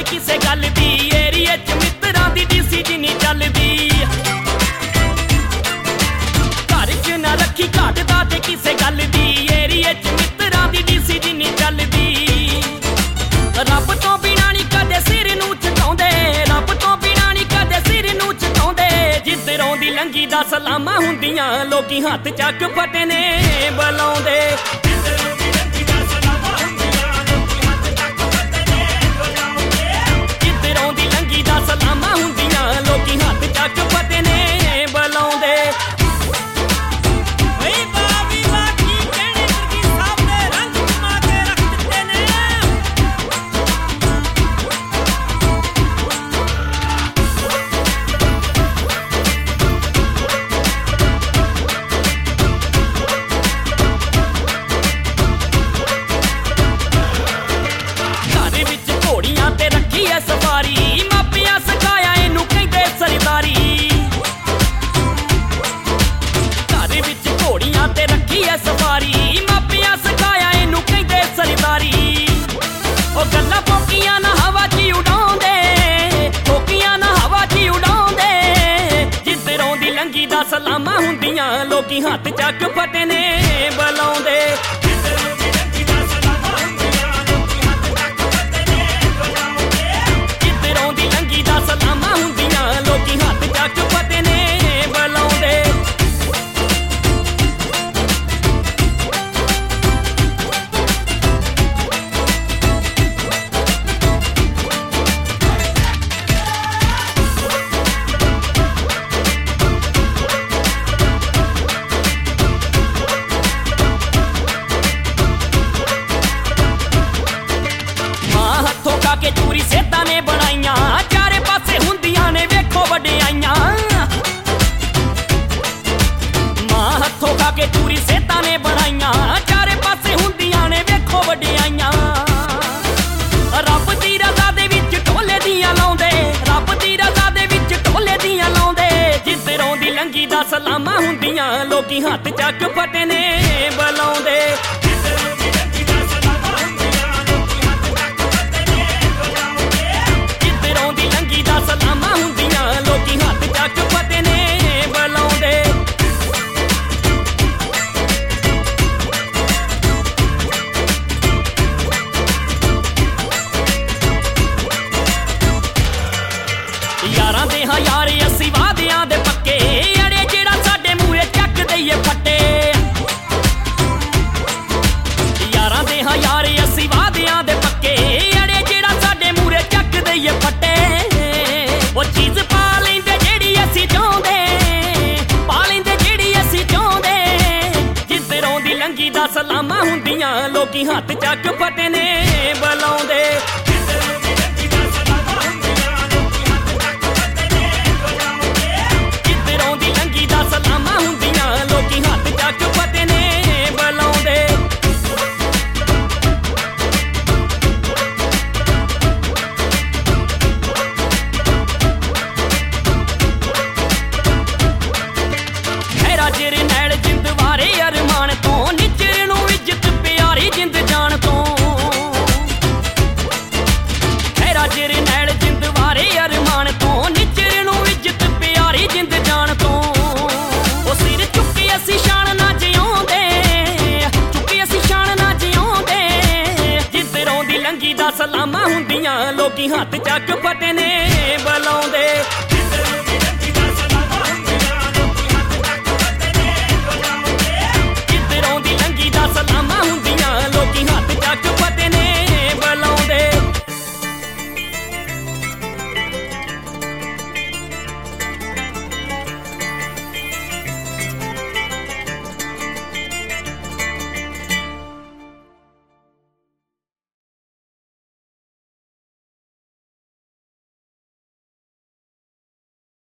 ਕਿਸੇ ਗੱਲ ਦੀ ਏਰੀਏ ਚ ਮਿੱਤਰਾਂ ਦੀ ਡੀਸੀ ਜਿੰਨੀ ਚੱਲਦੀ ਘਰ ਚ ਨਾ ਰੱਖੀ ਘਾਟਦਾ ਤੇ ਕਿਸੇ ਗੱਲ ਦੀ ਏਰੀਏ ਚ ਮਿੱਤਰਾਂ ਦੀ ਡੀਸੀ ਜਿੰਨੀ ਚੱਲਦੀ ਰੱਬ ਤੋਂ ਬਿਨਾਂ ਨੀ ਕਦੇ ਸਿਰ ਨੂੰ ਝੁਕਾਉਂਦੇ ਰੱਬ ਤੋਂ ਬਿਨਾਂ ਨੀ ਕਦੇ ਸਿਰ ਨੂੰ ਝੁਕਾਉਂਦੇ ਜਿੱਧਰੋਂ ਦੀ ਲੰਘੀ ਦਾ ਸਲਾਮਾਂ ਹੁੰਦੀਆਂ ਲੋਕੀ ਹੱਥ ਚੱਕ ਫਤਿਹ ਨੇ ਬੁਲਾਉਂਦੇ ਸਲਾਮਾਂ ਹੁੰਦੀਆਂ ਲੋਕੀ ਹੱਥ ਚੱਕ ਫਤਿਹ ਨੇ ਬੁਲਾਉਂਦੇ ਓਏ ਬਾਬੀ ਬਾਕੀ ਕਹਿਣੇ ਵਰਗੀ ਸਭ ਦੇ ਰੰਗ ਜਮਾ ਕੇ ਰੱਖ ਦਿੱਤੇ ਨੇ ਘਰ ਵਿੱਚ ਘੋੜੀਆਂ ਤੇ ਰੱਖੀ ਐ ਸਵਾਰੀ ਸਵਾਰੀ ਮਾਪਿਆਂ ਸਿਖਾਇਆ ਇਹਨੂੰ ਕਹਿੰਦੇ ਸਰਦਾਰੀ ਉਹ ਗੱਲਾਂ ਫੋਕੀਆਂ ਨਾ ਹਵਾ 'ਚ ਉਡਾਉਂਦੇ ਫੋਕੀਆਂ ਨਾ ਹਵਾ 'ਚ ਉਡਾਉਂਦੇ ਜਿੱਧਰੋਂ ਦੀ ਲੰਘੀ ਦਾ ਸਲਾਮਾਂ ਹੁੰਦੀਆਂ ਲੋਕੀ ਹੱਥ ਚੱਕ ਫਤਿਹ ਨੇ ਬੁਲਾਉਂਦੇ ਜਿੱਧਰੋਂ ਦੀ ਲੰਘੀ ਦਾ ਸਲਾਮਾਂ ਹੁੰਦੀਆਂ ਲੋਕੀ ਹੱਥ ਚੱਕ ਫਤਿਹ ਨੇ ਬੁਲਾਉਂਦੇ ਕੇ ਚੂਰੀ ਸੇਤਾਂ ਨੇ ਬਣਾਈਆਂ ਚਾਰੇ ਪਾਸੇ ਹੁੰਦੀਆਂ ਨੇ ਵੇਖੋ ਵਡਿਆਈਆਂ ਮਾਂ ਹੱਥੋਂ ਖਾ ਕੇ ਚੂਰੀ ਸੇਤਾਂ ਨੇ ਬਣਾਈਆਂ ਚਾਰੇ ਪਾਸੇ ਹੁੰਦੀਆਂ ਨੇ ਵੇਖੋ ਵਡਿਆਈਆਂ ਰੱਬ ਦੀ ਰਜ਼ਾ ਦੇ ਵਿੱਚ ਢੋਲੇ ਦੀਆਂ ਲਾਉਂਦੇ ਰੱਬ ਦੀ ਰਜ਼ਾ ਦੇ ਵਿੱਚ ਢੋਲੇ ਦੀਆਂ ਲਾਉਂਦੇ ਜਿੱਧਰੋਂ ਦੀ ਲੰਘੀ ਦਾ ਸਲਾਮਾਂ ਹੁੰਦੀਆਂ ਲੋਕੀ ਹੱਥ ਚੱਕ ਫਤਿਹ ਨੇ ਬੁਲਾਉਂਦੇ ਸਲਾਮਾਂ ਹੁੰਦੀਆਂ ਲੋਕੀ ਹੱਥ ਚੱਕ ਫਤਿਹ ਨੇ ਬੁਲਾਉਂਦੇ ਯਾਰਾਂ ਦੇ ਹਾਂ ਯਾਰ ਅਸੀਂ ਵਾਅਦਿਆਂ ਦੇ ਪੱਕੇ ਅੜੇ ਜਿਹੜਾ ਸਾਡੇ ਮੂਹਰੇ ਚੱਕ ਦਈਏ ਫੱਟੇ ਯਾਰਾਂ ਦੇ ਹਾਂ ਯਾਰ ਅਸੀਂ ਵਾਅਦਿਆਂ ਦੇ ਪੱਕੇ ਅੜੇ ਜਿਹੜਾ ਸਾਡੇ ਮੂਹਰੇ ਚੱਕ ਦਈਏ ਫੱਟੇ ਉਹ ਚੀਜ਼ ਪਾ ਲੈਂਦੇ ਜਿਹੜੀ ਅਸੀਂ ਚਾਹੁੰਦੇ ਪਾ ਲੈਂਦੇ ਜਿਹੜੀ ਅਸੀਂ ਚਾਹੁੰਦੇ ਜਿੱਧਰੋਂ ਦੀ ਲੰਘੀ ਦਾ ਸਲਾਮਾਂ ਹੁੰਦੀਆਂ ਲੋਕੀ ਹੱਥ ਚੱਕ ਫਤਿਹ ਨੇ ਬੁਲਾਉਂਦੇ ਜਿੱਧਰੋਂ ਦੀ ਲੰਘੀ ਦਾ ਸਲਾਮਾਂ ਹੁੰਦੀਆਂ ਲੋਕੀ ਹੱਥ ਚੱਕ ਫਤਿਹ ਨੇ ਬੁਲਾਉਂਦੇ ਜੇਰੇ ਨੈਲ ਜਿੰਦ ਵਾਰੇ ਅਰਮਾਨ ਤੋਂ ਨਿਚਰ ਨੂੰ ਇੱਜ਼ਤ ਪਿਆਰੀ ਜਿੰਦ ਜਾਣ ਤੋਂ ਹੈਰਾ ਜੇਰੇ ਨੈਲ ਜਿੰਦ ਵਾਰੇ ਅਰਮਾਨ ਤੋਂ ਨਿਚਰ ਨੂੰ ਇੱਜ਼ਤ ਪਿਆਰੀ ਜਿੰਦ ਜਾਣ ਤੋਂ ਉਹ ਸਿਰ ਚੁੱਕੇ ਅਸੀਂ ਸ਼ਾਨ ਨਾ ਜਿਉਂਦੇ ਚੁੱਕੇ ਅਸੀਂ ਸ਼ਾਨ ਨਾ ਜਿਉਂਦੇ ਜਿੱਧਰੋਂ ਦੀ ਲੰਘੀ ਦਾ ਸਲਾਮਾਂ ਹੁੰਦੀਆਂ ਲੋਕੀ ਹੱਥ ਚੱਕ